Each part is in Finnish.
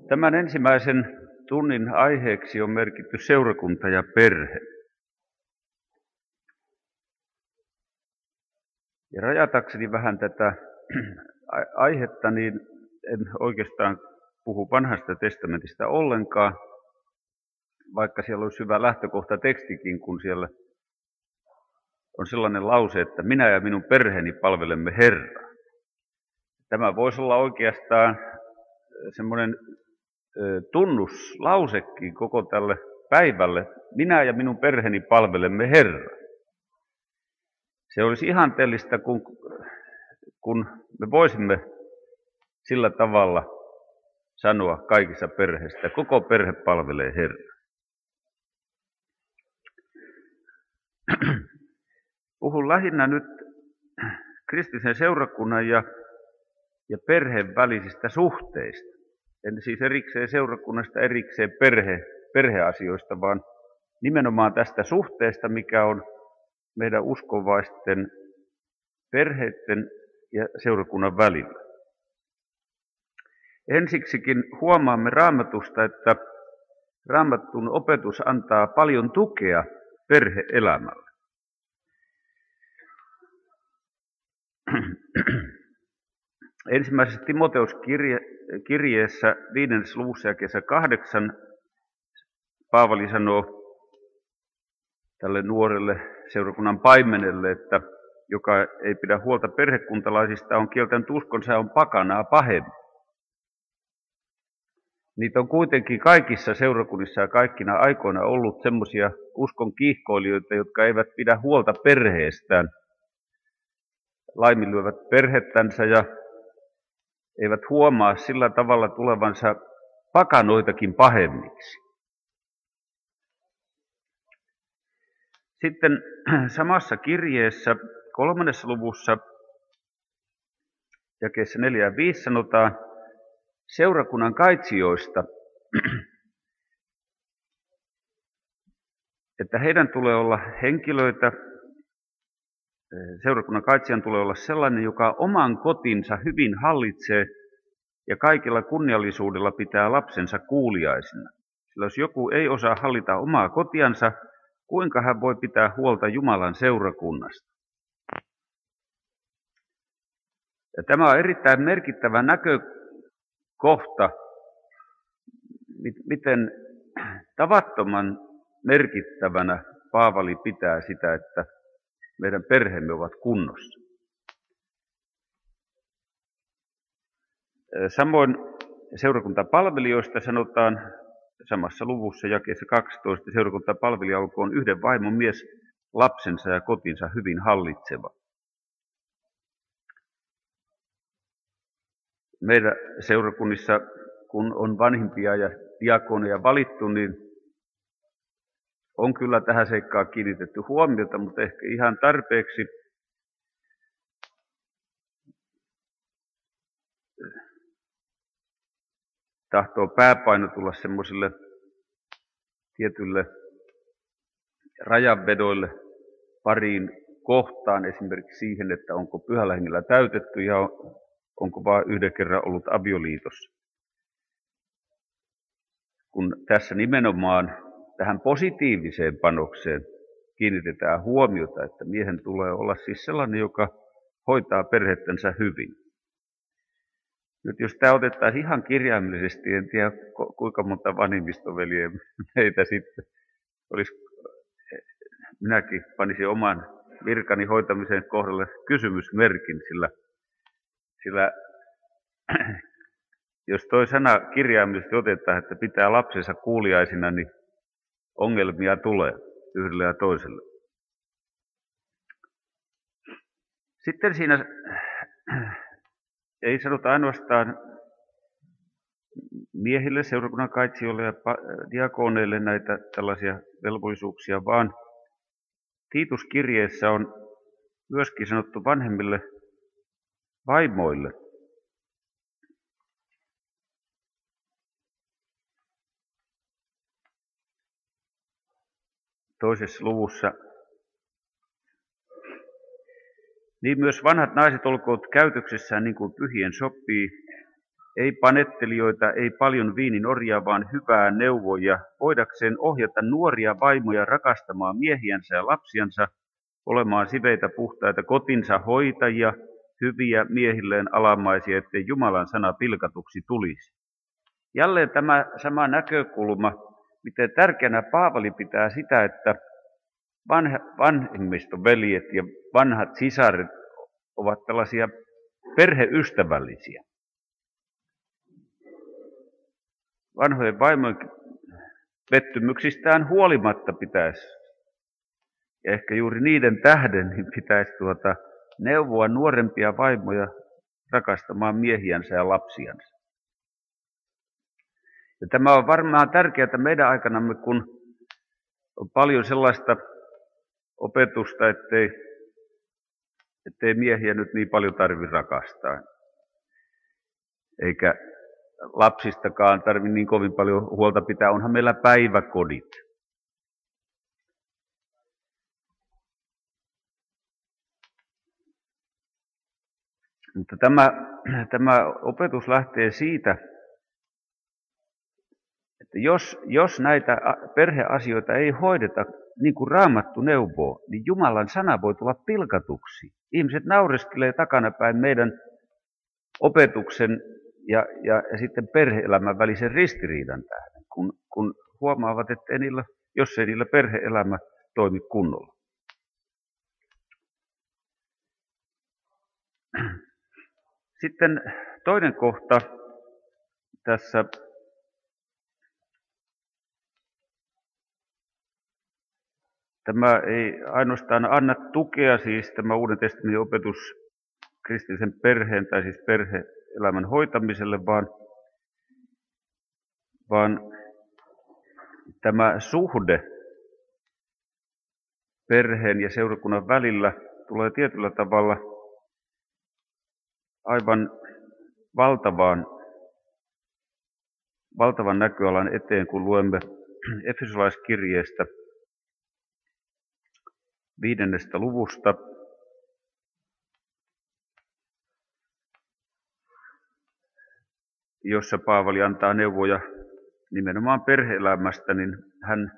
Tämän ensimmäisen tunnin aiheeksi on merkitty seurakunta ja perhe. Ja rajatakseni vähän tätä aihetta, niin en oikeastaan puhu vanhasta testamentista ollenkaan, vaikka siellä olisi hyvä lähtökohta tekstikin, kun siellä on sellainen lause, että minä ja minun perheeni palvelemme Herraa. Tämä voisi olla oikeastaan semmoinen tunnuslausekin koko tälle päivälle. Minä ja minun perheeni palvelemme Herraa. Se olisi ihanteellista, kun me voisimme sillä tavalla sanoa kaikissa perheistä, että koko perhe palvelee Herraa. Puhun lähinnä nyt kristillisen seurakunnan ja perheen välisistä suhteista. En siis erikseen seurakunnasta, erikseen perheasioista, vaan nimenomaan tästä suhteesta, mikä on meidän uskovaisten perheiden ja seurakunnan välillä. Ensiksikin huomaamme Raamatusta, että Raamatun opetus antaa paljon tukea perhe-elämälle. Ensimmäisessä Timoteuskirjeessä 5. luvussa jakeessa 8 Paavali sanoo tälle nuorelle seurakunnan paimenelle, että joka ei pidä huolta perhekuntalaisista, on kieltänyt uskonsa ja on pakanaa pahemmin. Niitä on kuitenkin kaikissa seurakunnissa ja kaikkina aikoina ollut semmoisia uskon kiihkoilijoita, jotka eivät pidä huolta perheestään, laiminlyövät perhettänsä ja eivät huomaa sillä tavalla tulevansa pakanoitakin pahemmiksi. Sitten samassa kirjeessä 3. luvussa jakeessa 4 ja 5 sanotaan seurakunnan kaitsijoista, että heidän tulee olla henkilöitä, seurakunnan kaitsijan tulee olla sellainen, joka oman kotinsa hyvin hallitsee ja kaikilla kunniallisuudella pitää lapsensa kuuliaisina. Sillä jos joku ei osaa hallita omaa kotiansa, kuinka hän voi pitää huolta Jumalan seurakunnasta? Ja tämä on erittäin merkittävä näkökohta, miten tavattoman merkittävänä Paavali pitää sitä, että meidän perheemme ovat kunnossa. Samoin seurakuntapalvelijoista sanotaan samassa luvussa jakeessa 12, seurakuntapalvelija olkoon yhden vaimon mies lapsensa ja kotinsa hyvin hallitseva. Meidän seurakunnissa, kun on vanhimpia ja diakoneja valittu, niin on kyllä tähän seikkaan kiinnitetty huomiota, mutta ehkä ihan tarpeeksi. Tahtoo pääpaino tulla semmoisille tietyille rajanvedoille pariin kohtaan, esimerkiksi siihen, että onko pyhällä hengellä täytetty ja onko vain yhden kerran ollut avioliitossa. Kun tässä nimenomaan tähän positiiviseen panokseen kiinnitetään huomiota, että miehen tulee olla siis sellainen, joka hoitaa perhettänsä hyvin. Nyt jos tämä otettaisiin ihan kirjaimellisesti, en tiedä kuinka monta vanhimmistoveliä meitä sitten olisi. Minäkin panisin oman virkani hoitamisen kohdalle kysymysmerkin, sillä jos toi sana kirjaimellisesti otetaan, että pitää lapsensa kuuliaisina, niin ongelmia tulee yhdelle ja toiselle. Sitten siinä ei sanota ainoastaan miehille, seurakunnan kaitsijoille ja diakoneille näitä tällaisia velvollisuuksia, vaan Tiituskirjeessä on myöskin sanottu vanhemmille vaimoille. Toisessa luvussa. Niin myös vanhat naiset olkoot käytöksessään niin kuin pyhien sopii, ei panettelijoita, ei paljon viininorjaa, vaan hyvää neuvoja, voidakseen ohjata nuoria vaimoja rakastamaan miehiänsä ja lapsiansa, olemaan siveitä puhtaita kotinsa hoitajia, hyviä miehilleen alamaisia, ettei Jumalan sana pilkatuksi tulisi. Jälleen tämä sama näkökulma, miten tärkeänä Paavali pitää sitä, että vanhemmistoveljet ja vanhat sisaret ovat tällaisia perheystävällisiä. Vanhojen vaimojen pettymyksistään huolimatta pitäisi, ja ehkä juuri niiden tähden, niin pitäisi neuvoa nuorempia vaimoja rakastamaan miehiänsä ja lapsiansa. Ja tämä on varmaan tärkeää meidän aikanamme, kun on paljon sellaista opetusta, ettei miehiä nyt niin paljon tarvitse rakastaa. Eikä lapsistakaan tarvitse niin kovin paljon huolta pitää. Onhan meillä päiväkodit. Mutta tämä opetus lähtee siitä, että jos näitä perheasioita ei hoideta niin kuin Raamattu neuvoo, niin Jumalan sana voi tulla pilkatuksi. Ihmiset naureskelee takanapäin meidän opetuksen ja sitten perhe-elämän välisen ristiriidan tähden, kun huomaavat, että jos ei niillä perhe-elämä toimi kunnolla. Sitten toinen kohta tässä tämä ei ainoastaan anna tukea, siis tämä Uuden testamentin opetus kristillisen perheen tai siis perhe-elämän hoitamiselle, vaan tämä suhde perheen ja seurakunnan välillä tulee tietyllä tavalla aivan valtavan näköalan eteen, kun luemme Efesolaiskirjeestä 5. luvusta. Jossa Paavali antaa neuvoja nimenomaan perhe-elämästä, niin hän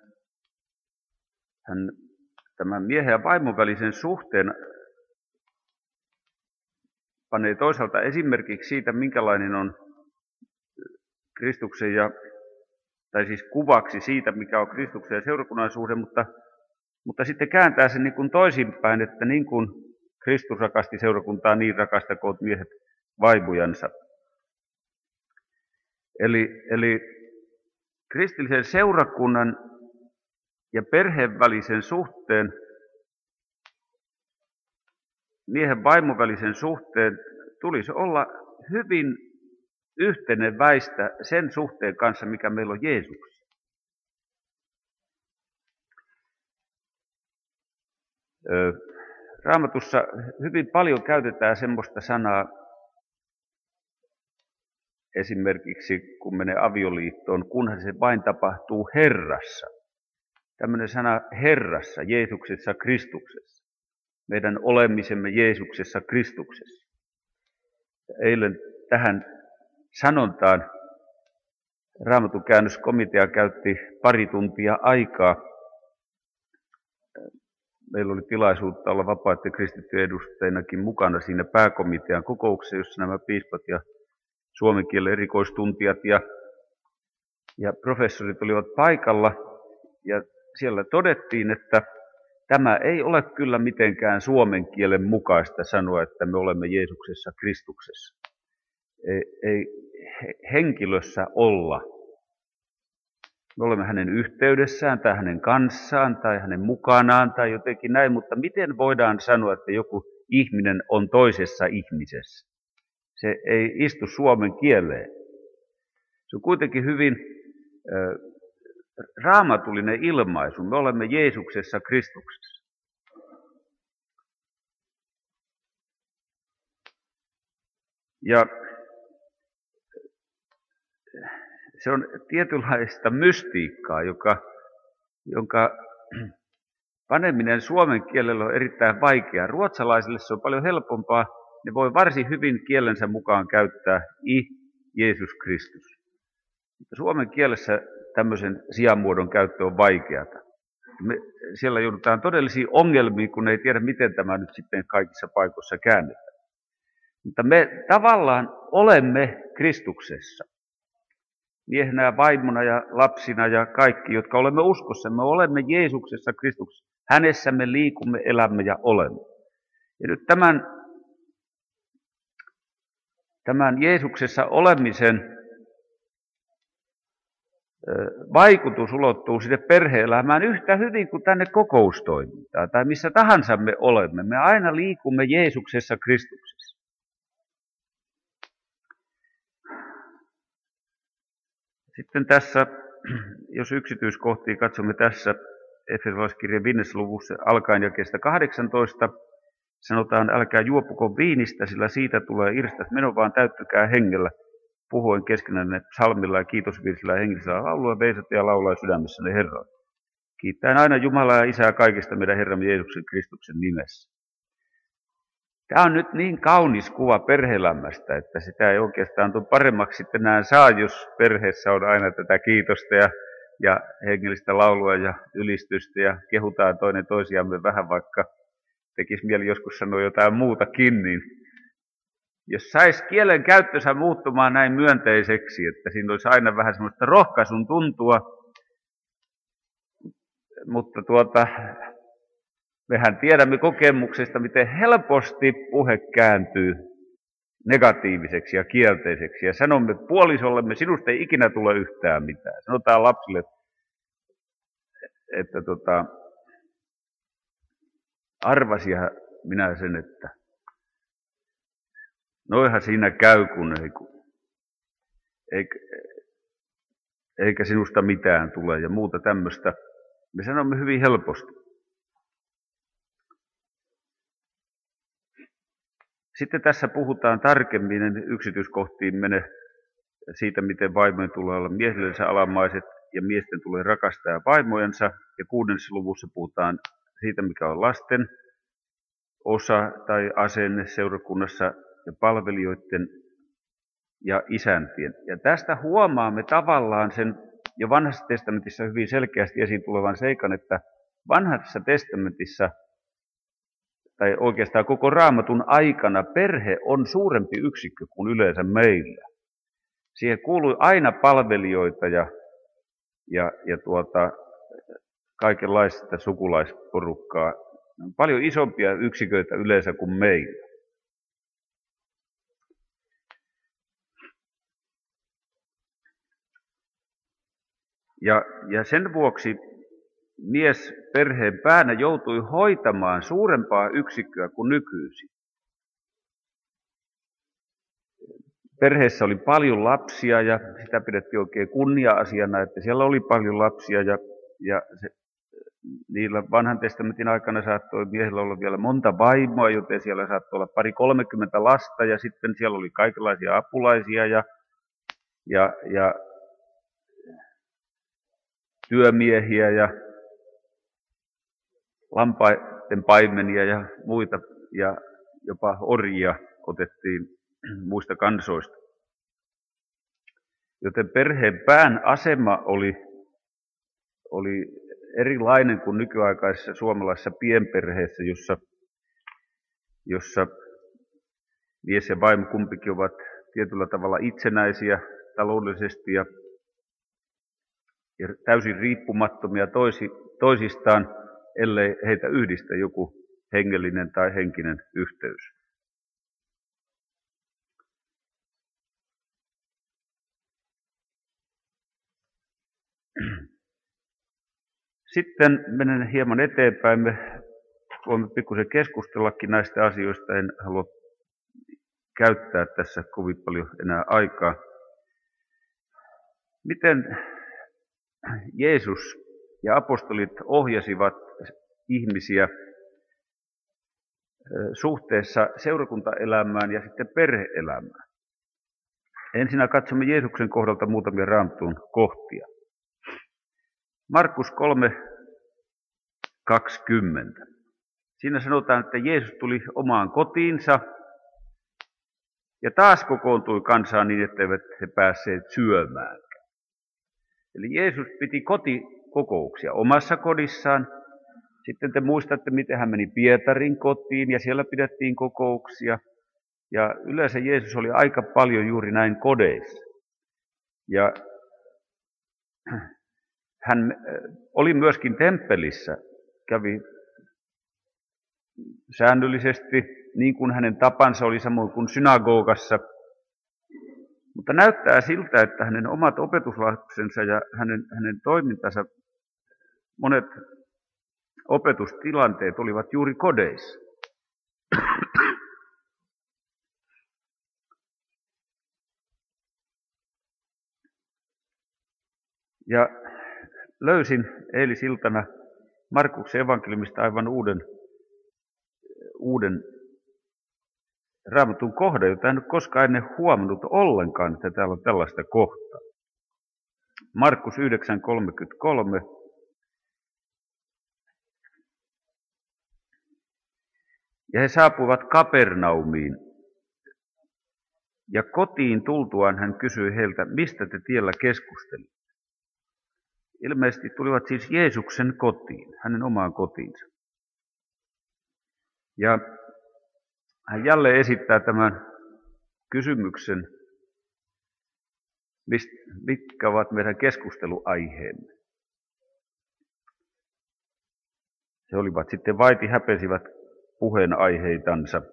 tämän miehen ja vaimon välisen suhteen panee toisaalta esimerkiksi siitä, minkälainen on Kristuksen tai siis kuvaksi siitä, mikä on Kristuksen ja seurakunnan suhde, mutta sitten kääntää sen niin kuin toisinpäin, että niin kuin Kristus rakasti seurakuntaa, niin rakastakoot miehet vaimojansa. Eli kristillisen seurakunnan ja perheen välisen suhteen, miehen vaimon välisen suhteen tulisi olla hyvin yhteneväistä sen suhteen kanssa, mikä meillä on Jeesuksessa. Raamatussa hyvin paljon käytetään semmoista sanaa, esimerkiksi kun menee avioliittoon, kunhan se vain tapahtuu Herrassa. Tämmöinen sana Herrassa, Jeesuksessa, Kristuksessa. Meidän olemisemme Jeesuksessa, Kristuksessa. Eilen tähän sanontaan Raamatun käännöskomitea käytti pari tuntia aikaa. Meillä oli tilaisuutta olla vapaiden kristittyjen edustajinakin mukana siinä pääkomitean kokouksessa, jossa nämä piispat ja suomen kielen erikoistuntijat ja professorit olivat paikalla. Ja siellä todettiin, että tämä ei ole kyllä mitenkään suomen kielen mukaista sanoa, että me olemme Jeesuksessa Kristuksessa. Ei henkilössä olla. Me olemme hänen yhteydessään tai hänen kanssaan tai hänen mukanaan tai jotenkin näin, mutta miten voidaan sanoa, että joku ihminen on toisessa ihmisessä? Se ei istu suomen kieleen. Se on kuitenkin hyvin raamatullinen ilmaisu. Me olemme Jeesuksessa Kristuksessa. Ja se on tietynlaista mystiikkaa, jonka paneminen suomen kielellä on erittäin vaikeaa. Ruotsalaisille se on paljon helpompaa. Ne voi varsin hyvin kielensä mukaan käyttää Jeesus Kristus. Mutta suomen kielessä tämmöisen sijamuodon käyttö on vaikeata. Siellä joudutaan todellisiin ongelmiin, kun ei tiedä, miten tämä nyt sitten kaikissa paikoissa käännetään. Mutta me tavallaan olemme Kristuksessa. Miehenä ja vaimona ja lapsina ja kaikki, jotka olemme uskossa, me olemme Jeesuksessa Kristuksessa. Hänessä me liikumme, elämme ja olemme. Ja nyt tämän Jeesuksessa olemisen vaikutus ulottuu sinne perhe-elämään yhtä hyvin kuin tänne kokoustoimintaan tai missä tahansa me olemme. Me aina liikumme Jeesuksessa Kristuksessa. Sitten tässä, jos yksityiskohtia katsomme tässä Efesolaiskirjan 5. luvussa alkaen jakeesta 18, sanotaan, älkää juopuko viinistä, sillä siitä tulee irstas meno, vaan täyttykää hengellä, puhuen keskenänne psalmilla ja kiitosvirsillä ja hengellisellä laululla, veisatte ja laulaa sydämessänne Herraa. Kiittäen aina Jumalaa ja Isää kaikista meidän Herramme Jeesuksen Kristuksen nimessä. Tämä on nyt niin kaunis kuva perhe-elämästä, että sitä ei oikeastaan tule paremmaksi sitten enää saa, jos perheessä on aina tätä kiitosta ja hengellistä laulua ja ylistystä ja kehutaan toinen toisiamme vähän, vaikka tekisi mieli joskus sanoa jotain muutakin, niin jos saisi kielen käyttönsä muuttumaan näin myönteiseksi, että siinä olisi aina vähän semmoista rohkaisun tuntua, mutta mehän tiedämme kokemuksesta, miten helposti puhe kääntyy negatiiviseksi ja kielteiseksi. Ja sanomme puolisollemme, sinusta ei ikinä tule yhtään mitään. Sanotaan lapsille, että arvasinhan minä sen, että noihan siinä käy, kun eikä sinusta mitään tule ja muuta tämmöistä. Me sanomme hyvin helposti. Sitten tässä puhutaan tarkemmin, en yksityiskohtiin mene siitä, miten vaimojen tulee olla miehillensä alamaiset ja miesten tulee rakastaa vaimojensa. Ja 6. luvussa puhutaan siitä, mikä on lasten osa tai asenne seurakunnassa ja palvelijoiden ja isäntien. Ja tästä huomaamme tavallaan sen jo Vanhassa testamentissa hyvin selkeästi esiin tulevan seikan, että Vanhassa testamentissa tai oikeastaan koko Raamatun aikana perhe on suurempi yksikkö kuin yleensä meillä. Siihen kuului aina palvelijoita ja kaikenlaista sukulaisporukkaa. Paljon isompia yksiköitä yleensä kuin meillä. Ja sen vuoksi mies perheen päänä joutui hoitamaan suurempaa yksikköä kuin nykyisin. Perheessä oli paljon lapsia ja sitä pidettiin oikein kunnia-asiana, että siellä oli paljon lapsia ja niillä vanhan testamentin aikana saattoi miehellä olla vielä monta vaimoa, joten siellä saattoi olla 20-30 lasta ja sitten siellä oli kaikenlaisia apulaisia ja työmiehiä ja lampaiden paimenia ja muita ja jopa orjia otettiin muista kansoista. Joten perheen pään asema oli erilainen kuin nykyaikaisessa suomalaisessa pienperheessä, jossa mies ja vaimo kumpikin ovat tietyllä tavalla itsenäisiä taloudellisesti ja täysin riippumattomia toisistaan, ellei heitä yhdistä joku hengellinen tai henkinen yhteys. Sitten menen hieman eteenpäin. Me voimme pikkusen keskustellakin näistä asioista. En halua käyttää tässä kovin paljon enää aikaa. Miten Jeesus ja apostolit ohjasivat ihmisiä suhteessa seurakuntaelämään ja sitten perhe-elämään? Ensinnä katsomme Jeesuksen kohdalta muutamia Raamatun kohtia. Markus 3:20. Siinä sanotaan, että Jeesus tuli omaan kotiinsa Ja taas kokoontui kansaa niin, etteivät he päässeet syömään. Eli Jeesus piti kotikokouksia omassa kodissaan. Sitten te muistatte, miten hän meni Pietarin kotiin ja siellä pidettiin kokouksia. Ja yleensä Jeesus oli aika paljon juuri näin kodeissa. Ja hän oli myöskin temppelissä, kävi säännöllisesti, niin kuin hänen tapansa oli samoin kuin synagogassa. Mutta näyttää siltä, että hänen omat opetuslapsensa ja hänen toimintansa, monet opetustilanteet olivat juuri kodeissa. Ja löysin eilisiltana Markuksen evankeliumista aivan uuden Raamatun kohdan, jota en ole koskaan ennen huomannut ollenkaan, että täällä on tällaista kohtaa. Markus 9:33. Ja he saapuivat Kapernaumiin. Ja kotiin tultuaan hän kysyi heiltä, mistä te tiellä keskustelitte. Ilmeisesti tulivat siis Jeesuksen kotiin, hänen omaan kotiinsa. Ja hän jälleen esittää tämän kysymyksen, mitkä ovat meidän keskusteluaiheemme. He olivat sitten vaiti häpesivät puheenaiheitansa.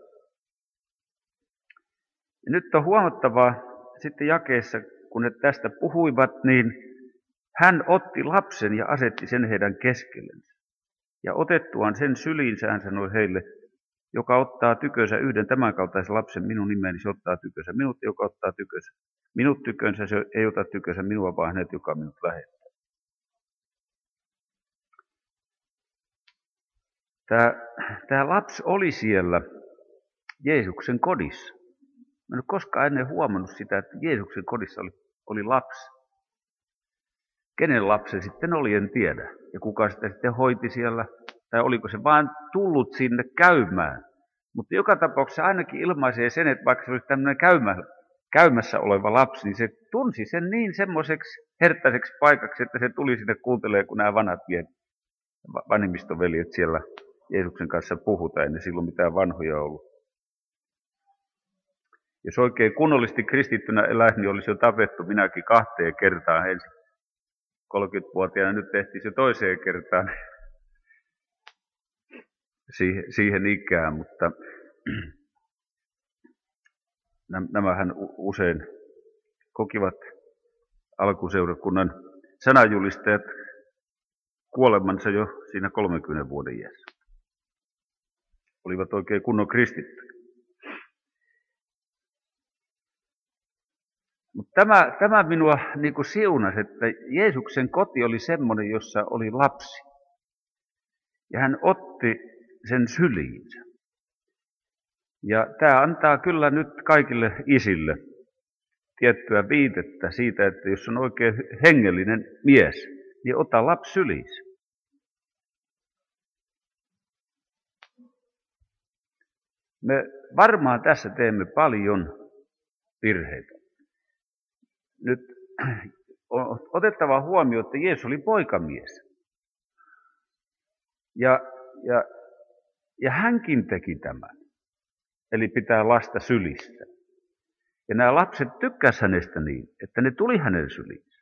Ja nyt on huomattavaa sitten jakeessa, kun he tästä puhuivat, niin hän otti lapsen ja asetti sen heidän keskellensä. Ja otettuaan sen syliinsä hän sanoi heille, joka ottaa tykönsä yhden tämänkaltaisen lapsen minun nimeeni, se ottaa tykönsä minut, joka ottaa tykönsä minut tykönsä, se ei ota tykönsä minua, vaan hänet, joka minut lähettää. Tämä lapsi oli siellä Jeesuksen kodissa. Mä en ole koskaan ennen huomannut sitä, että Jeesuksen kodissa oli lapsi. Kenen lapsi sitten oli, en tiedä. Ja kuka sitä sitten hoiti siellä, tai oliko se vain tullut sinne käymään. Mutta joka tapauksessa ainakin ilmaisee sen, että vaikka se olisi tämmöinen käymässä oleva lapsi, niin se tunsi sen niin semmoiseksi herttäiseksi paikaksi, että se tuli sinne kuuntelemaan, kun nämä vanhemmistoveljet siellä Jeesuksen kanssa puhutaan, ei ne silloin mitään vanhoja ollut. Jos oikein kunnollisesti kristittynä elää, niin olisi jo tapettu minäkin 2 kertaa ensin. 30-vuotiaana nyt tehtiin se toiseen kertaan siihen ikään, mutta nämähän usein kokivat alkuseurakunnan sananjulistajat kuolemansa jo siinä 30 vuoden iässä. Olivat oikein kunnon kristittyjä. Mutta tämä minua niin kuin siunasi, että Jeesuksen koti oli semmoinen, jossa oli lapsi. Ja hän otti sen syliinsä. Ja tämä antaa kyllä nyt kaikille isille tiettyä viitettä siitä, että jos on oikein hengellinen mies, niin ota lapsi syliinsä. Me varmaan tässä teemme paljon virheitä. Nyt on otettava huomioon, että Jeesus oli poikamies. Ja hänkin teki tämän. Eli pitää lasta sylissä. Ja nämä lapset tykkäsivät hänestä niin, että ne tuli hänen syliinsä.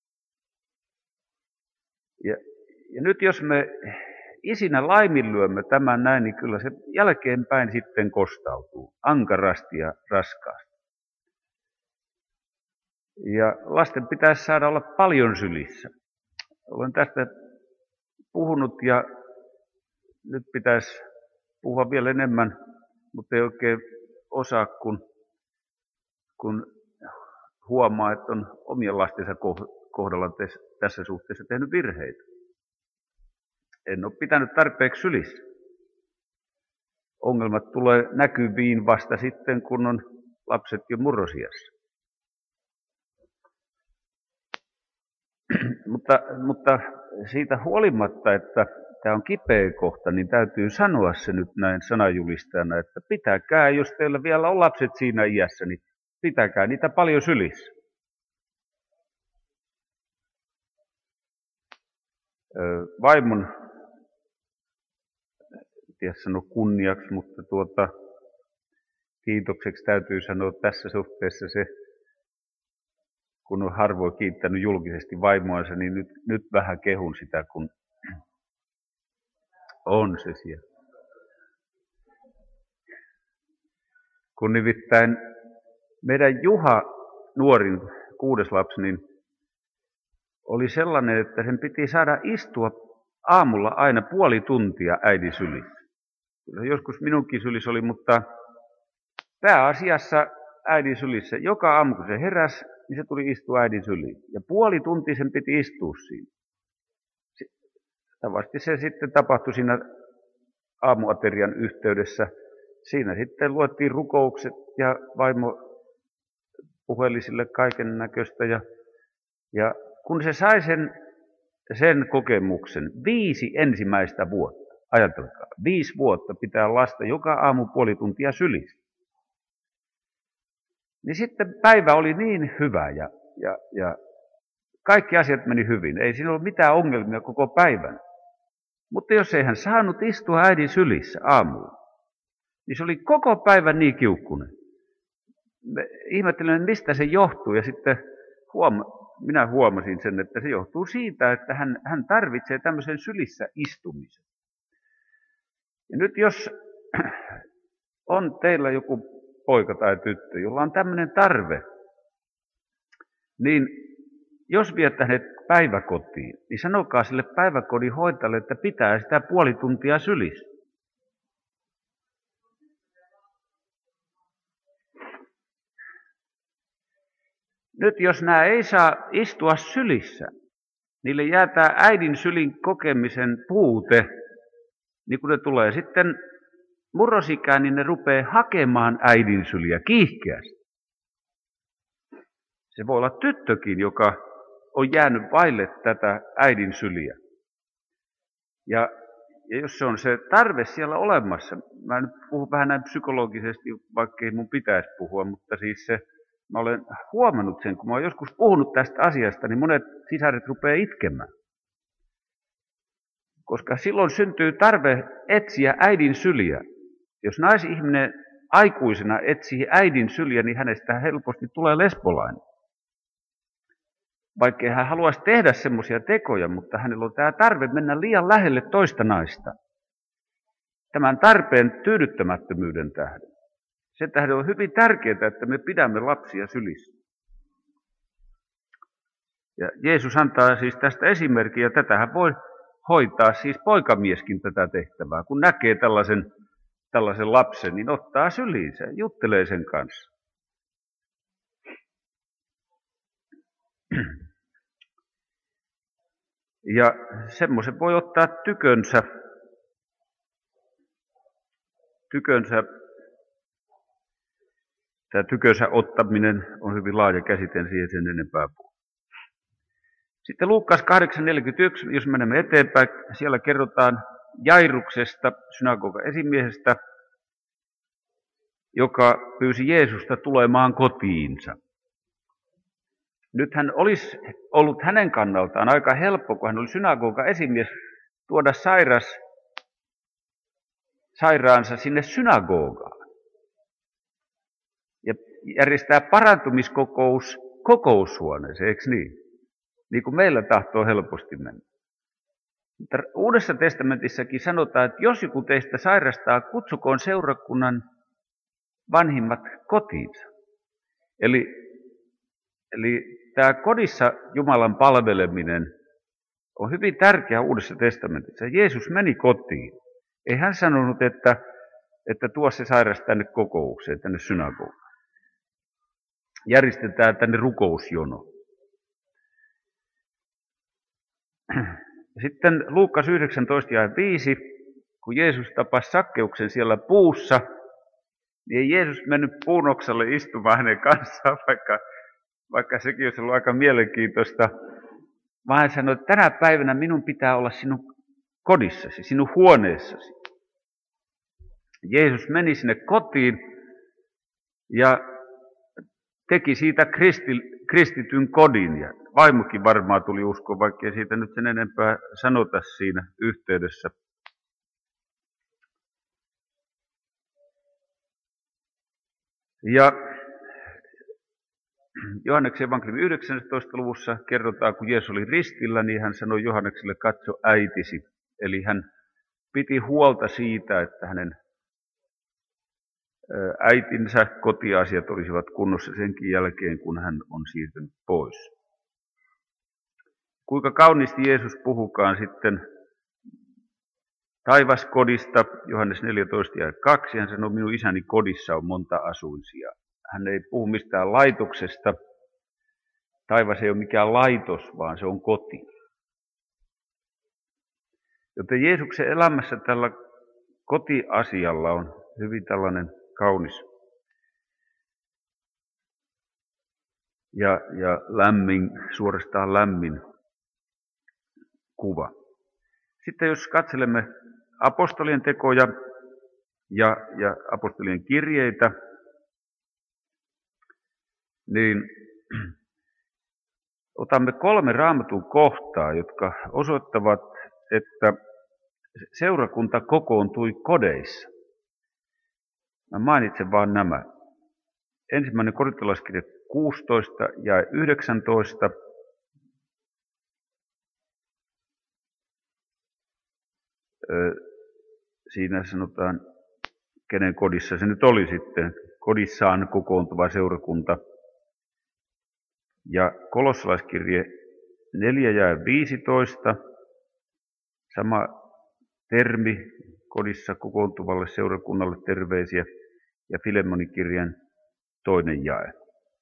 Ja nyt jos me isinä laiminlyömme tämän näin, niin kyllä se jälkeenpäin sitten kostautuu ankarasti ja raskaasti. Ja lasten pitäisi saada olla paljon sylissä. Olen tästä puhunut ja nyt pitäisi puhua vielä enemmän, mutta ei oikein osaa, kun huomaa, että on omien lastensa kohdalla tässä suhteessa tehnyt virheitä. En ole pitänyt tarpeeksi sylissä. Ongelmat tulee näkyviin vasta sitten, kun on lapset jo murrosiässä. mutta siitä huolimatta, että tämä on kipeä kohta, niin täytyy sanoa se nyt näin sananjulistajana, että pitäkää, jos teillä vielä on lapset siinä iässä, niin pitäkää niitä paljon sylissä. Vaimon, en tiedä sano kunniaksi, mutta kiitokseksi täytyy sanoa tässä suhteessa se, kun on harvoin kiittänyt julkisesti vaimoansa, niin nyt vähän kehun sitä, kun on se siellä. Kun nimittäin meidän Juha, nuorin 6. lapsi, niin oli sellainen, että sen piti saada istua aamulla aina puoli tuntia äidin sylissä. Joskus minunkin sylissä oli, mutta pääasiassa äidin sylissä. Joka aamu kun se heräsi, niin se tuli istua äidin syliin. Ja puoli tuntia sen piti istua siinä. Tavasti se sitten tapahtui siinä aamuaterian yhteydessä. Siinä sitten luettiin rukoukset ja vaimo puheli sille kaiken näköistä. Ja kun se sai sen kokemuksen 5 ensimmäistä vuotta, ajatelkaa, 5 vuotta pitää lasta joka aamu puoli tuntia sylissä. Niin sitten päivä oli niin hyvä ja kaikki asiat meni hyvin. Ei siinä ollut mitään ongelmia koko päivän. Mutta jos ei hän saanut istua äidin sylissä aamulla, niin se oli koko päivän niin kiukkunen. Ihmettelen, mistä se johtuu, ja sitten minä huomasin sen, että se johtuu siitä, että hän tarvitsee tämmöisen sylissä istumisen. Ja nyt jos on teillä joku poika tai tyttö, jolla on tämmöinen tarve, niin jos viette hänet päiväkotiin, niin sanokaa sille päiväkodin hoitajalle, että pitää sitä puoli tuntia sylissä. Nyt jos nämä ei saa istua sylissä, niille jää tämä äidin sylin kokemisen puute, niin kun ne tulee sitten murrosikään, niin ne rupeaa hakemaan äidin syliä kiihkeästi. Se voi olla tyttökin, joka on jäänyt vaille tätä äidin syliä. Ja jos se on se tarve siellä olemassa, mä nyt puhun vähän näin psykologisesti, vaikka ei mun pitäisi puhua, mutta siis mä olen huomannut sen, kun mä olen joskus puhunut tästä asiasta, niin monet sisaret rupeaa itkemään. Koska silloin syntyy tarve etsiä äidin syliä. Jos naisihminen aikuisena etsii äidin syliä, niin hänestä helposti tulee lesbolainen. Vaikka hän haluaisi tehdä semmoisia tekoja, mutta hänellä on tämä tarve mennä liian lähelle toista naista. Tämän tarpeen tyydyttämättömyyden tähden. Sen tähden on hyvin tärkeää, että me pidämme lapsia sylissä. Ja Jeesus antaa siis tästä esimerkkiä, ja tätähän voi hoitaa siis poikamieskin tätä tehtävää. Kun näkee tällaisen lapsen, niin ottaa syliinsä, juttelee sen kanssa. Ja semmoisen voi ottaa tykönsä. Tämä tykönsä ottaminen on hyvin laaja käsite, siihen sen enempää puhua. Sitten Luukkaas 8.41, jos menemme eteenpäin, siellä kerrotaan Jairuksesta, synagogan esimiehestä, joka pyysi Jeesusta tulemaan kotiinsa. Nyt hän olisi ollut hänen kannaltaan aika helppo, kun hän oli synagogan esimies, tuoda sairaansa sinne synagogaan ja järjestää parantumiskokous kokoushuoneeseen, eikö niin? Niin kuin meillä tahtoo helposti mennä. Mutta Uudessa testamentissakin sanotaan, että jos joku teistä sairastaa, kutsukoon seurakunnan vanhimmat kotiinsa. Eli tämä kodissa Jumalan palveleminen on hyvin tärkeä Uudessa testamentissa. Jeesus meni kotiin. Ei hän sanonut, että tuo se sairas tänne kokoukseen, tänne synagogaan. Järjestetään tänne rukousjono. Sitten Luukkas 19:5, kun Jeesus tapasi Sakkeuksen siellä puussa, niin ei Jeesus mennyt puunoksalle istumaan hänen kanssaan, vaikka sekin olisi ollut aika mielenkiintoista. vaan hän sanoi, että tänä päivänä minun pitää olla sinun kodissasi, sinun huoneessasi. Jeesus meni sinne kotiin ja teki siitä kristityn kodin. Ja vaimokin varmaan tuli uskoon, vaikkei siitä nyt sen enempää sanota siinä yhteydessä. Ja Johanneksen evankeliumin 19. luvussa kerrotaan, kun Jeesus oli ristillä, niin hän sanoi Johannekselle, katso äitisi. Eli hän piti huolta siitä, että hänen äitinsä kotiasiat olisivat kunnossa senkin jälkeen, kun hän on siirtynyt pois. Kuinka kauniisti Jeesus puhukaan sitten taivaskodista, Johannes 14:2, hän sanoo, minun isäni kodissa on monta asuinsia. Hän ei puhu mistään laitoksesta. Taivas ei ole mikään laitos, vaan se on koti. Joten Jeesuksen elämässä tällä kotiasialla on hyvin tällainen kaunis ja lämmin, suorastaan lämmin kuva. Sitten jos katselemme apostolien tekoja ja apostolien kirjeitä, niin otamme 3 Raamatun kohtaa, jotka osoittavat, että seurakunta kokoontui kodeissa. Mä mainitsen vaan nämä. Ensimmäinen korintolaiskirje 16 ja 19. Siinä sanotaan, kenen kodissa se nyt oli sitten, kodissaan kokoontuva seurakunta. Ja kolossalaiskirje 4 ja 15, sama termi, kodissa kokoontuvalle seurakunnalle terveisiä, ja Filemonin kirjan 2. jae.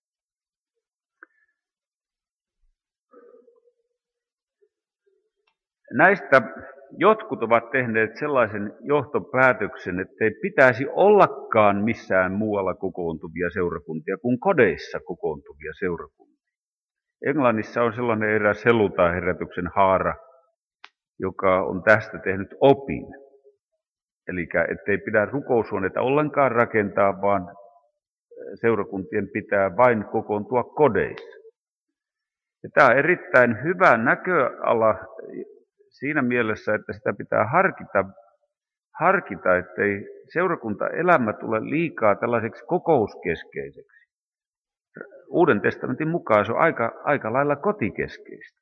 Näistä jotkut ovat tehneet sellaisen johtopäätöksen, että ei pitäisi ollakaan missään muualla kokoontuvia seurakuntia kuin kodeissa kokoontuvia seurakuntia. Englannissa on sellainen eräs helluntai-herätyksen haara, joka on tästä tehnyt opin. Eli ettei pidä rukoushuoneita ollenkaan rakentaa, vaan seurakuntien pitää vain kokoontua kodeissa. Ja tämä on erittäin hyvä näköala siinä mielessä, että sitä pitää harkita, ettei seurakuntaelämä tule liikaa tällaiseksi kokouskeskeiseksi. Uuden testamentin mukaan se on aika lailla kotikeskeistä.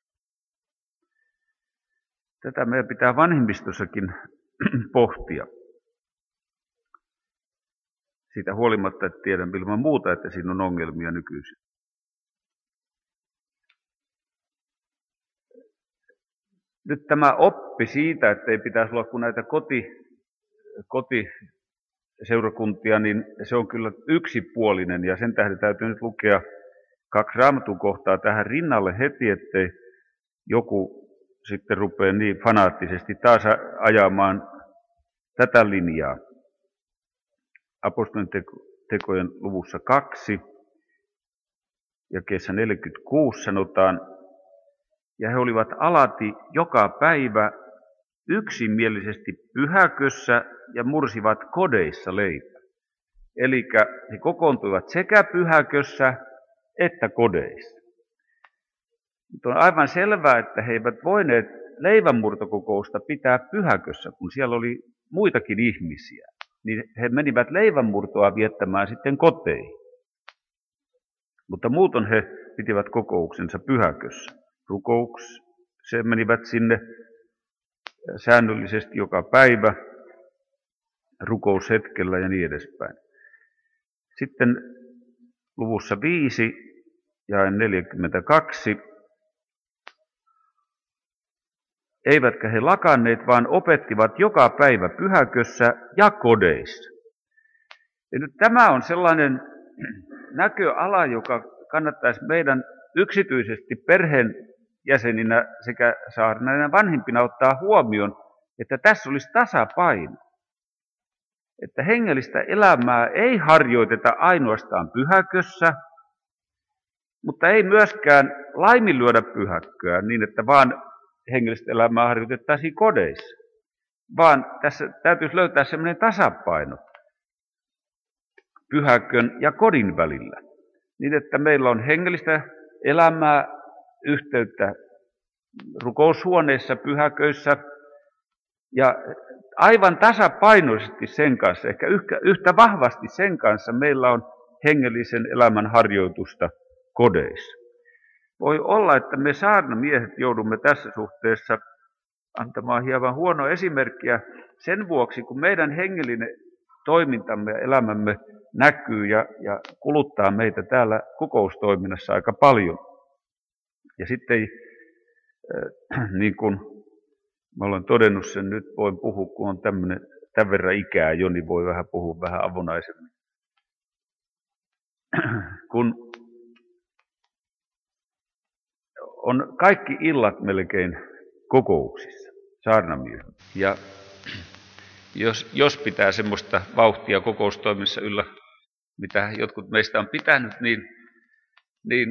Tätä meidän pitää vanhemmistossakin pohtia. Siitä huolimatta, että tiedän ilman muuta, että siinä on ongelmia nykyisin. Nyt tämä oppi siitä, että ei pitäisi olla kuin näitä kotiseurakuntia, niin se on kyllä yksipuolinen, ja sen tähden täytyy nyt lukea 2 Raamatun kohtaa tähän rinnalle heti, ettei joku sitten rupea niin fanaattisesti taas ajamaan tätä linjaa. Apostolien tekojen luvussa 2 ja jakeessa 46 sanotaan, ja he olivat alati joka päivä yksimielisesti pyhäkössä ja mursivat kodeissa leipää. Eli he kokoontuivat sekä pyhäkössä että kodeissa. Mutta on aivan selvää, että he eivät voineet leivänmurtokokousta pitää pyhäkössä, kun siellä oli muitakin ihmisiä. Niin he menivät leivänmurtoa viettämään sitten koteihin. Mutta muuten he pitivät kokouksensa pyhäkössä. Rukoukseen menivät sinne säännöllisesti joka päivä, rukoushetkellä ja niin edespäin. Sitten luvussa 5 ja 42. Eivätkä he lakanneet, vaan opettivat joka päivä pyhäkössä ja kodeissa. Ja nyt tämä on sellainen näköala, joka kannattaisi meidän yksityisesti perheenjäseninä sekä saarnaajina vanhimpina ottaa huomioon, että tässä olisi tasapaino. Että hengellistä elämää ei harjoiteta ainoastaan pyhäkössä, Mutta ei myöskään laiminlyödä pyhäkköä niin, että vaan hengellistä elämää harjoitettaisiin kodeissa, vaan tässä täytyisi löytää sellainen tasapaino pyhäkön ja kodin välillä, niin että meillä on hengellistä elämää, yhteyttä rukoushuoneissa, pyhäköissä ja aivan tasapainoisesti sen kanssa, ehkä yhtä vahvasti sen kanssa meillä on hengellisen elämän harjoitusta kodeissa. Voi olla, että me saarnamiehet joudumme tässä suhteessa antamaan hieman huonoa esimerkkiä sen vuoksi, kun meidän hengellinen toimintamme ja elämämme näkyy ja kuluttaa meitä täällä kokoustoiminnassa aika paljon. Ja sitten niin kuin mä olen todennut sen, nyt voin puhua, kun on tämän verran ikää jo, niin voi vähän puhua vähän avonaisemmin. Kun on kaikki illat melkein kokouksissa, saarnamiehet. Ja jos pitää semmoista vauhtia kokoustoiminnassa yllä, mitä jotkut meistä on pitänyt, niin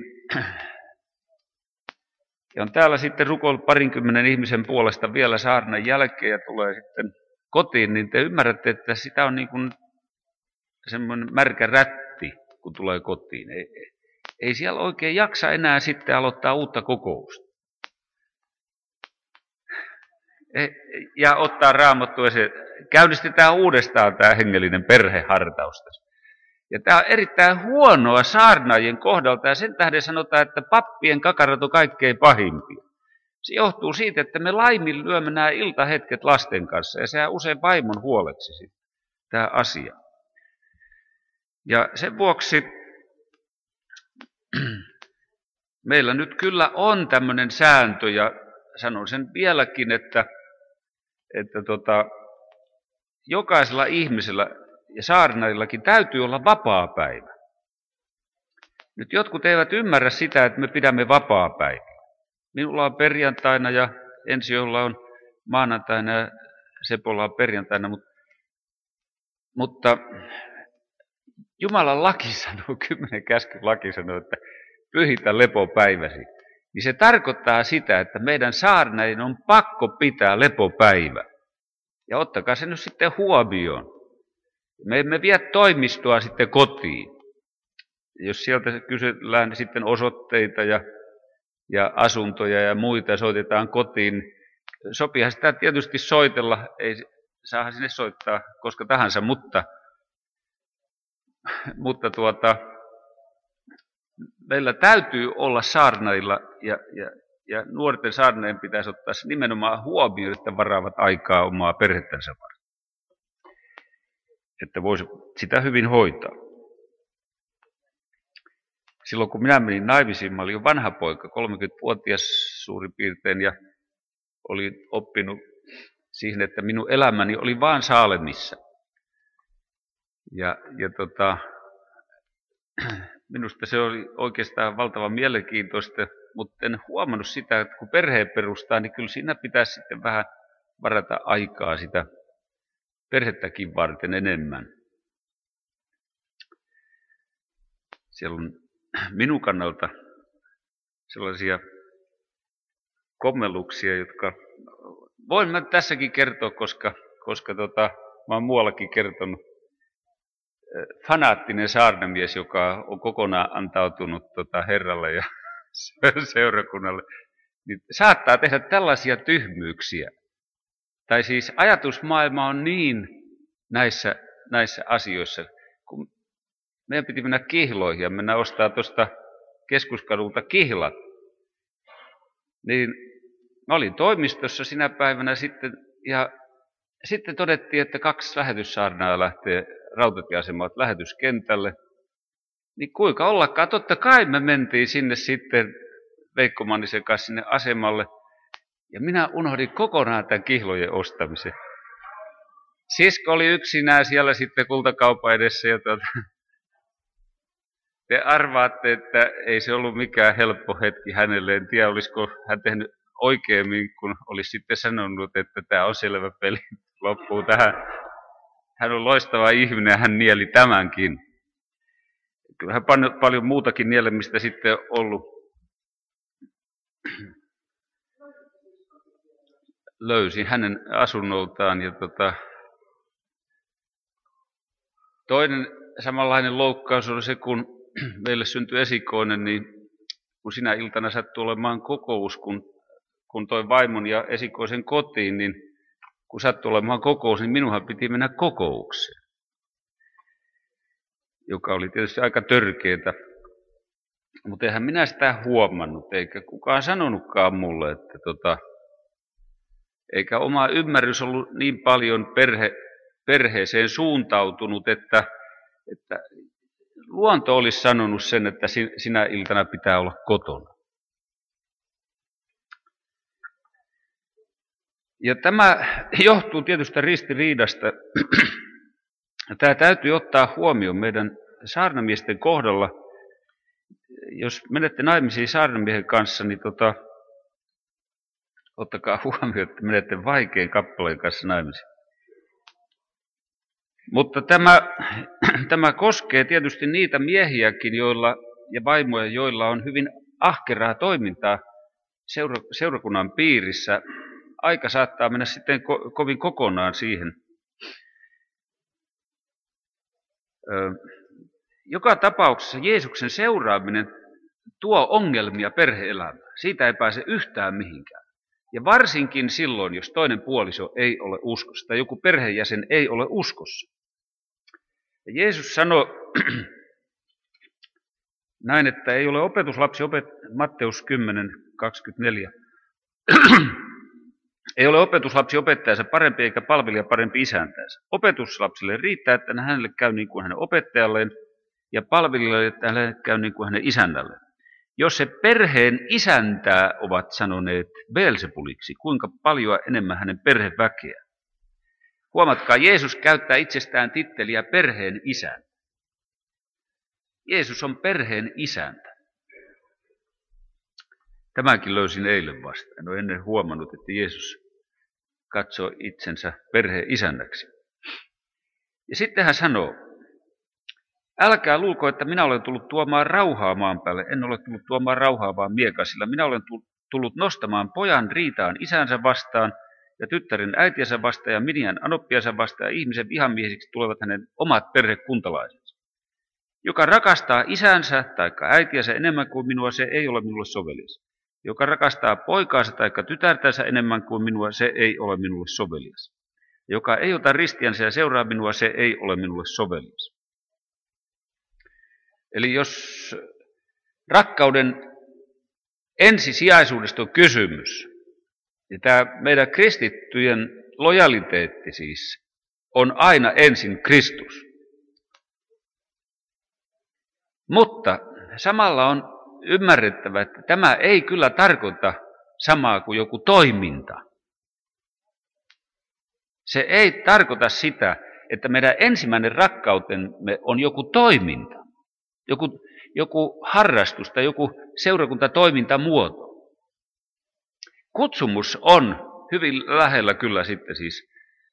ja on täällä sitten rukoillut 20 ihmisen puolesta vielä saarnan jälkeen ja tulee sitten kotiin, niin te ymmärrätte, että sitä on niin kuin semmoinen märkä rätti, kun tulee kotiin. Ei siellä oikein jaksa enää sitten aloittaa uutta kokousta. Ja ottaa Raamattua ja se käynnistetään uudestaan tämä hengellinen perhehartaus. Ja tämä on erittäin huonoa saarnaajien kohdalta ja sen tähden sanotaan, että pappien kakarat on kaikkein pahimpia. Se johtuu siitä, että me laiminlyömme nämä iltahetket lasten kanssa ja sehän usein vaimon huoleksi sitten, tämä asia. Ja sen vuoksi meillä nyt kyllä on tämmöinen sääntö ja sanon sen vieläkin, että jokaisella ihmisellä ja saarnaillakin täytyy olla vapaapäivä. Nyt jotkut eivät ymmärrä sitä, että me pidämme vapaapäivää. Minulla on perjantaina ja Ensiolla on maanantaina ja Sepolla on perjantaina, mutta Jumalan laki sanoo, 10 käskyn laki sanoo, että pyhitä lepopäiväsi. Niin se tarkoittaa sitä, että meidän saarnaajien on pakko pitää lepopäivä. Ja ottakaa se nyt sitten huomioon. Me emme vie toimistoa sitten kotiin. Jos sieltä kysellään sitten osoitteita ja asuntoja ja muita soitetaan kotiin, sopiihan sitä tietysti soitella, ei saahan sinne soittaa koska tahansa, mutta meillä täytyy olla saarnailla ja nuorten saarnaajien pitäisi ottaa se nimenomaan huomioon, että varaavat aikaa omaa perhettänsä varten. Että voisi sitä hyvin hoitaa. Silloin kun minä menin naimisiin, mä olin jo vanha poika, 30-vuotias suurin piirtein, ja olin oppinut siihen, että minun elämäni oli vaan Saalemissa. Minusta se oli oikeastaan valtavan mielenkiintoista, mutta en huomannut sitä, että kun perheen perustaa, niin kyllä siinä pitäisi sitten vähän varata aikaa sitä perhettäkin varten enemmän. Siellä on minun kannalta sellaisia kommelluksia, jotka voin mä tässäkin kertoa, koska mä oon muuallakin kertonut. Fanaattinen saarnamies, joka on kokonaan antautunut Herralle ja seurakunnalle, niin saattaa tehdä tällaisia tyhmyyksiä. Tai siis ajatusmaailma on niin näissä asioissa, kun meidän piti mennä kihloihin ja mennä ostaa tuosta Keskuskadulta kihlat. Niin mä olin toimistossa sinä päivänä sitten ja sitten todettiin, että 2 lähetyssaarnaajaa lähtee rautatieasemalta lähetyskentälle. Niin kuinka ollakaan, totta kai me mentiin sinne sitten Veikko Mannisen kanssa sinne asemalle. Ja minä unohdin kokonaan tämän kihlojen ostamisen. Sisko oli yksinään siellä sitten kultakaupan edessä ja te arvaatte, että ei se ollut mikään helppo hetki hänelle. En tiedä, olisiko hän tehnyt oikeammin, kun olisi sitten sanonut, että tämä on selvä peli, loppuu tähän. Hän on loistava ihminen ja hän nieli tämänkin. kyllähän paljon muutakin nielemistä sitten on ollut. Löysin hänen asunnoltaan ja toinen samanlainen loukkaus oli se, kun meille syntyi esikoinen, niin kun sinä iltana sattui olemaan kokous, kun toi vaimon ja esikoisen kotiin, niin kun sattui olemaan kokous, niin minunhan piti mennä kokoukseen, joka oli tietysti aika törkeetä. Mutta eihän minä sitä huomannut, eikä kukaan sanonutkaan mulle, että eikä oma ymmärrys ollut niin paljon perheeseen suuntautunut, että luonto olisi sanonut sen, että sinä iltana pitää olla kotona. Ja tämä johtuu tietystä ristiriidasta. Tämä täytyy ottaa huomioon meidän saarnamiesten kohdalla. Jos menette naimisiin saarnamiehen kanssa, niin ottakaa huomioon, että menette vaikean kappaleen kanssa naimisiin. Mutta tämä koskee tietysti niitä miehiäkin ja vaimoja, joilla on hyvin ahkeraa toimintaa seurakunnan piirissä. Aika saattaa mennä sitten kovin kokonaan siihen. Joka tapauksessa Jeesuksen seuraaminen tuo ongelmia perhe-elämään. Siitä ei pääse yhtään mihinkään. Ja varsinkin silloin, jos toinen puoliso ei ole uskossa tai joku perheenjäsen ei ole uskossa. Ja Jeesus sanoi näin, että ei ole opetuslapsi, Matteus 10:24. Ei ole opetuslapsi opettajansa parempi eikä palvelija parempi isäntänsä. Opetuslapsille riittää, että hänelle käy niin kuin hänen opettajalleen ja palvelijalle, että hänelle käy niin kuin hänen isännälleen. Jos se perheen isäntää ovat sanoneet Beelzebuliksi, kuinka paljon enemmän hänen perheväkeä. Huomatkaa, Jeesus käyttää itsestään titteliä perheen isäntä. Jeesus on perheen isäntä. Tämänkin löysin eilen vasta. En ole ennen huomannut, että Jeesus katsoo itsensä perheen isännäksi. Ja sitten hän sanoo, älkää luulko, että minä olen tullut tuomaan rauhaa maan päälle. En ole tullut tuomaan rauhaa vaan miekaa, sillä minä olen tullut nostamaan pojan riitaan isänsä vastaan ja tyttären äitiänsä vastaan ja miniän anoppiansa vastaan ja ihmisen vihamiehisiksi tulevat hänen omat perhekuntalaisensa. Joka rakastaa isänsä tai äitiänsä enemmän kuin minua, se ei ole minulle sovelias. Joka rakastaa poikaansa tai tytärtänsä enemmän kuin minua, se ei ole minulle sovelias. Joka ei ota ristiänsä ja seuraa minua, se ei ole minulle sovelias. Eli jos rakkauden ensisijaisuudesta on kysymys, niin tämä meidän kristittyjen lojaliteetti siis on aina ensin Kristus. Mutta samalla on ymmärrettävä, että tämä ei kyllä tarkoita samaa kuin joku toiminta. Se ei tarkoita sitä, että meidän ensimmäinen rakkautemme on joku toiminta, joku harrastus tai joku seurakuntatoimintamuoto. Kutsumus on hyvin lähellä kyllä sitten siis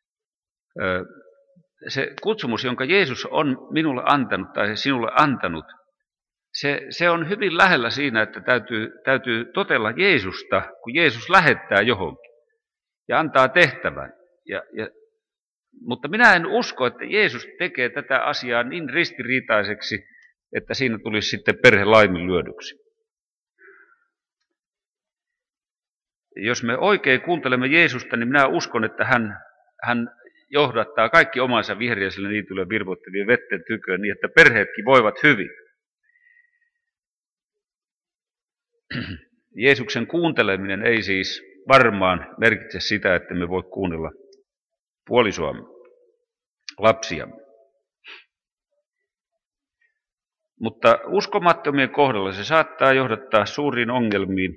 se kutsumus, jonka Jeesus on minulle antanut tai sinulle antanut. Se on hyvin lähellä siinä, että täytyy totella Jeesusta, kun Jeesus lähettää johonkin ja antaa tehtävän. Mutta minä en usko, että Jeesus tekee tätä asiaa niin ristiriitaiseksi, että siinä tulisi sitten perhe laiminlyödyksi. Jos me oikein kuuntelemme Jeesusta, niin minä uskon, että hän johdattaa kaikki omansa vihreäiselle niitylle virvoittavien vetten tyköön niin, että perheetkin voivat hyvin. Jeesuksen kuunteleminen ei siis varmaan merkitse sitä, että me voi kuunnella puolisoamme, lapsiamme. Mutta uskomattomien kohdalla se saattaa johdattaa suuriin ongelmiin,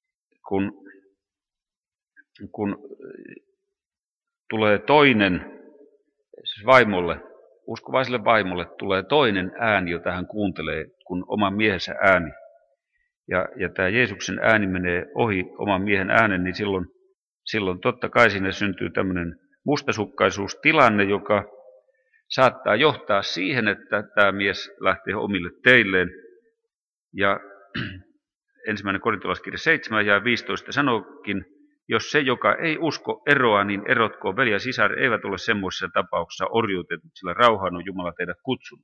kun tulee toinen, siis vaimolle, uskovaiselle vaimolle tulee toinen ääni, jota hän kuuntelee, kun oman miehensä ääni. Ja tämä Jeesuksen ääni menee ohi oman miehen äänen, niin silloin totta kai sinne syntyy tämmöinen mustasukkaisuustilanne, saattaa johtaa siihen, että tämä mies lähtee omille teilleen. Ja 1. Korintolaiskirja 7 ja 15 sanookin, jos se, joka ei usko eroa, niin erotkoon. Veli ja sisar eivät ole semmoisessa tapauksessa orjuutetut, sillä rauhaan on Jumala teidät kutsunut.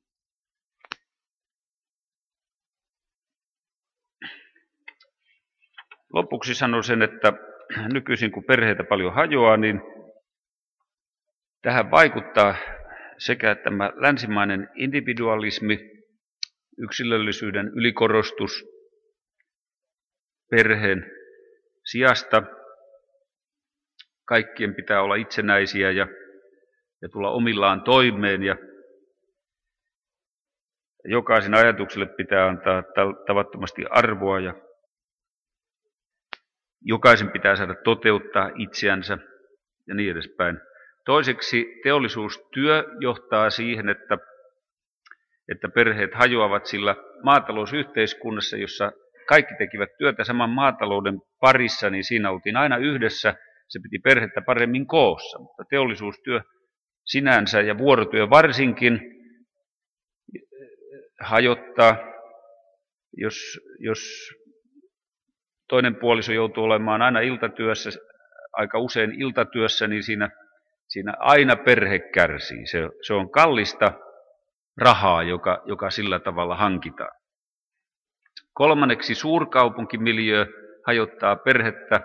Lopuksi sanon sen, että nykyisin kun perheitä paljon hajoaa, niin tähän vaikuttaa sekä tämä länsimainen individualismi, yksilöllisyyden ylikorostus perheen sijasta. Kaikkien pitää olla itsenäisiä ja tulla omillaan toimeen ja jokaisen ajatukselle pitää antaa tavattomasti arvoa ja jokaisen pitää saada toteuttaa itseänsä ja niin edespäin. Toiseksi teollisuustyö johtaa siihen, että perheet hajoavat, sillä maatalousyhteiskunnassa, jossa kaikki tekivät työtä saman maatalouden parissa, niin siinä oltiin aina yhdessä, se piti perhettä paremmin koossa. Mutta teollisuustyö sinänsä ja vuorotyö varsinkin hajottaa, jos toinen puoliso joutuu olemaan aina iltatyössä, aika usein iltatyössä, niin siinä aina perhe kärsii. Se on kallista rahaa, joka sillä tavalla hankitaan. Kolmanneksi suurkaupunkimiljöö hajottaa perhettä,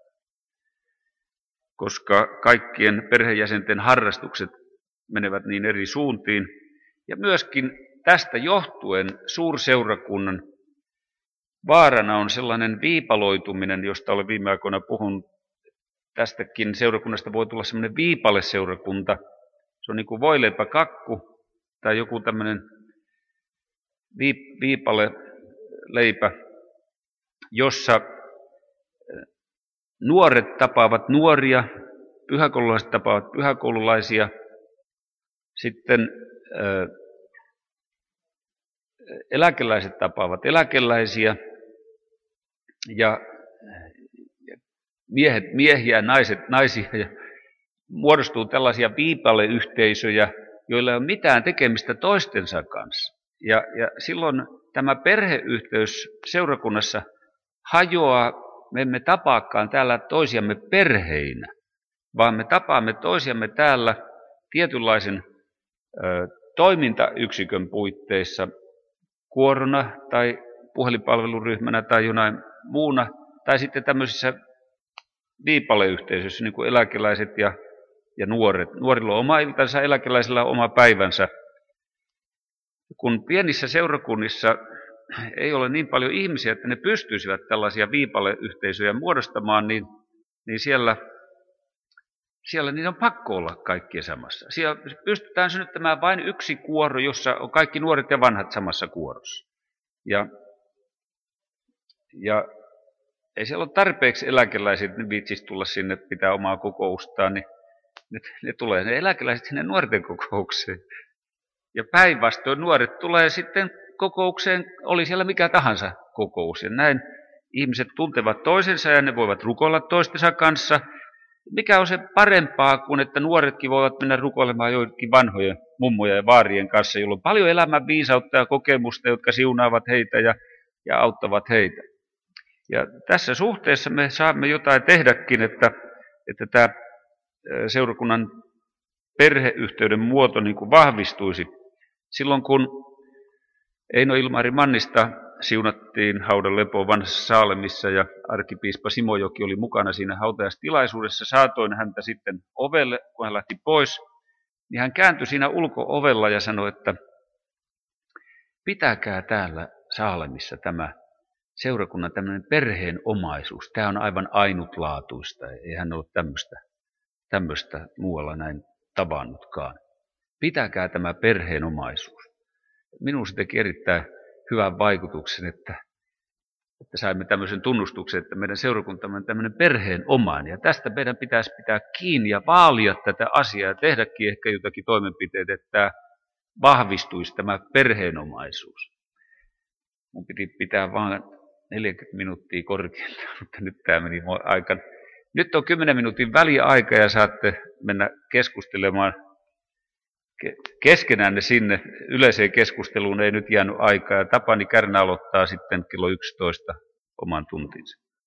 koska kaikkien perhejäsenten harrastukset menevät niin eri suuntiin. Ja myöskin tästä johtuen suurseurakunnan vaarana on sellainen viipaloituminen, josta olen viime aikoina puhunut. Tästäkin seurakunnasta voi tulla sellainen viipaleseurakunta. Se on niin kuin voileipäkakku tai joku tämmöinen viipaleleipä, jossa nuoret tapaavat nuoria, pyhäkoululaiset tapaavat pyhäkoululaisia, sitten eläkeläiset tapaavat eläkeläisiä ja miehet miehiä, naiset naisia ja muodostuu tällaisia viipaleyhteisöjä, joilla ei ole mitään tekemistä toistensa kanssa. Ja silloin tämä perheyhteys seurakunnassa hajoaa, me emme tapaakaan täällä toisiamme perheinä, vaan me tapaamme toisiamme täällä tietynlaisen toimintayksikön puitteissa, kuorona tai puhelinpalveluryhmänä tai jonain muuna, tai sitten tämmöisissä viipaleyhteisöissä, niin kuin eläkeläiset ja nuoret. Nuorilla on oma iltansa, eläkeläisillä on oma päivänsä. Kun pienissä seurakunnissa ei ole niin paljon ihmisiä, että ne pystyisivät tällaisia viipaleyhteisöjä muodostamaan, niin siellä niin on pakko olla kaikkien samassa. Siellä pystytään synnyttämään vain yksi kuoro, jossa on kaikki nuoret ja vanhat samassa kuorossa. Ja ei siellä ole tarpeeksi eläkeläiset, ne viitsisi tulla sinne pitää omaa kokoustaan, niin ne tulee ne eläkeläiset sinne nuorten kokoukseen. Ja päinvastoin nuoret tulee sitten kokoukseen, oli siellä mikä tahansa kokous. Ja näin ihmiset tuntevat toisensa ja ne voivat rukoilla toistensa kanssa. Mikä on se parempaa kuin, että nuoretkin voivat mennä rukoilemaan joidenkin vanhojen mummoja ja vaarien kanssa, joilla on paljon elämän viisautta ja kokemusta, jotka siunaavat heitä ja auttavat heitä. Ja tässä suhteessa me saamme jotain tehdäkin, että tämä seurakunnan perheyhteyden muoto niin kuin vahvistuisi. Silloin kun Eino Ilmari Mannista siunattiin haudan lepoon vanhassa Saalemissa ja arkkipiispa Simojoki oli mukana siinä hautajaistilaisuudessa, saatoin häntä sitten ovelle, kun hän lähti pois, niin hän kääntyi siinä ulko-ovella ja sanoi, että pitäkää täällä Saalemissa tämä seurakunnan tämmöinen perheen omaisuus. Tämä on aivan ainutlaatuista, ei hän ole tämmöistä muualla näin tavannutkaan. Pitäkää tämä perheen omaisuus. Minuun se teki erittäin hyvän vaikutuksen, että saimme tämmöisen tunnustuksen, että meidän seurakuntamme on tämmöinen perheen omainen. Ja tästä meidän pitäisi pitää kiinni ja vaalia tätä asiaa ja tehdäkin ehkä jotakin toimenpiteitä, että tämä vahvistuisi tämä perheenomaisuus. Mun piti pitää vain 40 minuuttia korkeintaan, mutta nyt tämä meni aika. Nyt on 10 minuutin väliaika ja saatte mennä keskustelemaan keskenään ne sinne. Yleiseen keskusteluun ei nyt jäänyt aikaa. Ja Tapani Kärnä aloittaa sitten kello 11 oman tuntinsa.